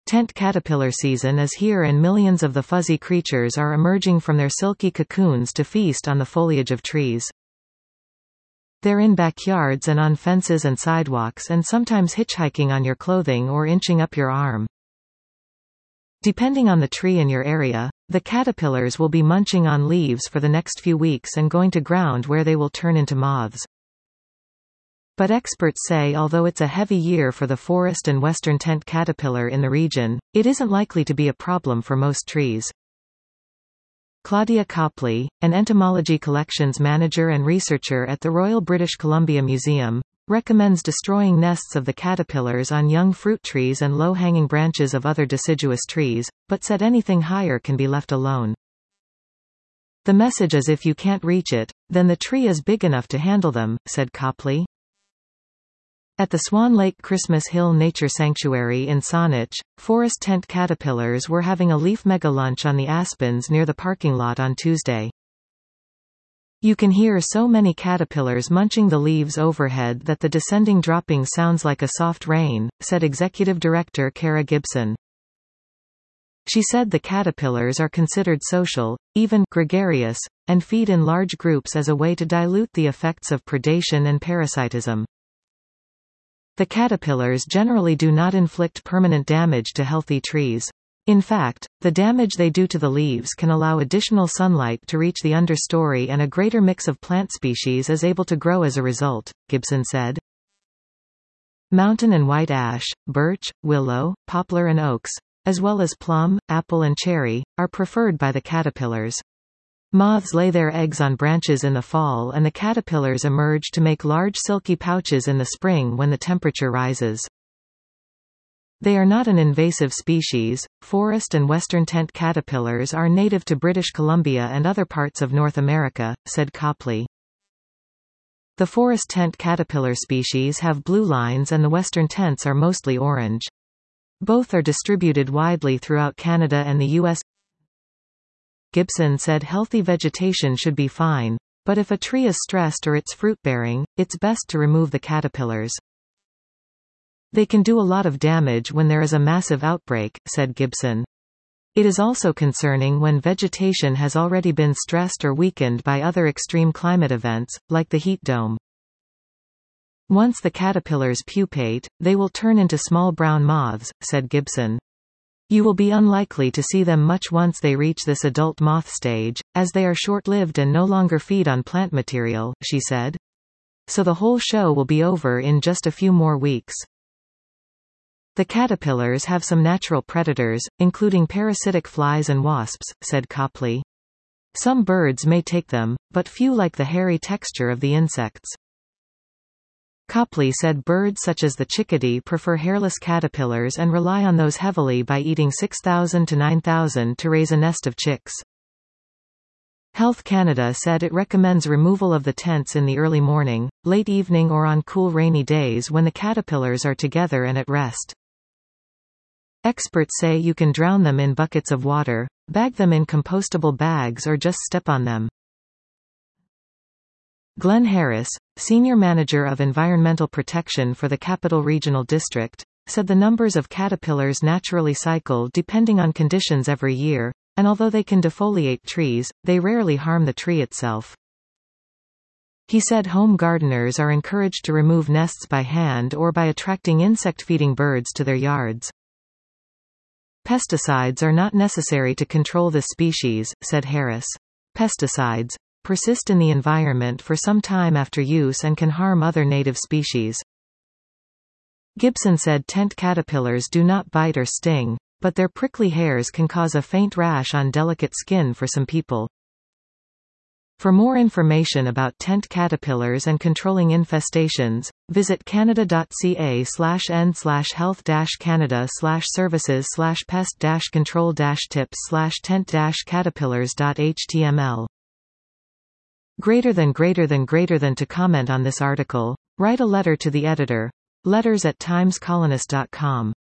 Tent caterpillar season is here and millions of the fuzzy creatures are emerging from their silky cocoons to feast on the foliage of trees. They're in backyards and on fences and sidewalks and sometimes hitchhiking on your clothing or inching up your arm. Depending on the tree in your area, the caterpillars will be munching on leaves for the next few weeks and going to ground where they will turn into moths. But experts say although it's a heavy year for the forest and western tent caterpillar in the region, it isn't likely to be a problem for most trees. Claudia Copley, an entomology collections manager and researcher at the Royal British Columbia Museum, recommends destroying nests of the caterpillars on young fruit trees and low-hanging branches of other deciduous trees, but said anything higher can be left alone. The message is if you can't reach it, then the tree is big enough to handle them, said Copley. At the Swan Lake Christmas Hill Nature Sanctuary in Saanich, forest tent caterpillars were having a leaf mega lunch on the aspens near the parking lot on Tuesday. You can hear so many caterpillars munching the leaves overhead that the descending dropping sounds like a soft rain, said Executive Director Kara Gibson. She said the caterpillars are considered social, even gregarious, and feed in large groups as a way to dilute the effects of predation and parasitism. The caterpillars generally do not inflict permanent damage to healthy trees. In fact, the damage they do to the leaves can allow additional sunlight to reach the understory and a greater mix of plant species is able to grow as a result, Gibson said. Mountain and white ash, birch, willow, poplar and oaks, as well as plum, apple and cherry, are preferred by the caterpillars. Moths lay their eggs on branches in the fall and the caterpillars emerge to make large silky pouches in the spring when the temperature rises. They are not an invasive species. Forest and western tent caterpillars are native to British Columbia and other parts of North America, said Copley. The forest tent caterpillar species have blue lines and the western tents are mostly orange. Both are distributed widely throughout Canada and the U.S. Gibson said healthy vegetation should be fine, but if a tree is stressed or it's fruit-bearing, it's best to remove the caterpillars. They can do a lot of damage when there is a massive outbreak, said Gibson. It is also concerning when vegetation has already been stressed or weakened by other extreme climate events, like the heat dome. Once the caterpillars pupate, they will turn into small brown moths, said Gibson. You will be unlikely to see them much once they reach this adult moth stage, as they are short-lived and no longer feed on plant material, she said. So the whole show will be over in just a few more weeks. The caterpillars have some natural predators, including parasitic flies and wasps, said Copley. Some birds may take them, but few like the hairy texture of the insects. Copley said birds such as the chickadee prefer hairless caterpillars and rely on those heavily by eating 6,000 to 9,000 to raise a nest of chicks. Health Canada said it recommends removal of the tents in the early morning, late evening or on cool rainy days when the caterpillars are together and at rest. Experts say you can drown them in buckets of water, bag them in compostable bags or just step on them. Glenn Harris, Senior Manager of Environmental Protection for the Capital Regional District, said the numbers of caterpillars naturally cycle depending on conditions every year, and although they can defoliate trees, they rarely harm the tree itself. He said home gardeners are encouraged to remove nests by hand or by attracting insect-feeding birds to their yards. Pesticides are not necessary to control this species, said Harris. Pesticides persist in the environment for some time after use and can harm other native species. Gibson said tent caterpillars do not bite or sting, but their prickly hairs can cause a faint rash on delicate skin for some people. For more information about tent caterpillars and controlling infestations, visit canada.ca/n/health-canada/services/pest-control-tips/tent-caterpillars.html. To comment on this article, write a letter to the editor. letters@timescolonist.com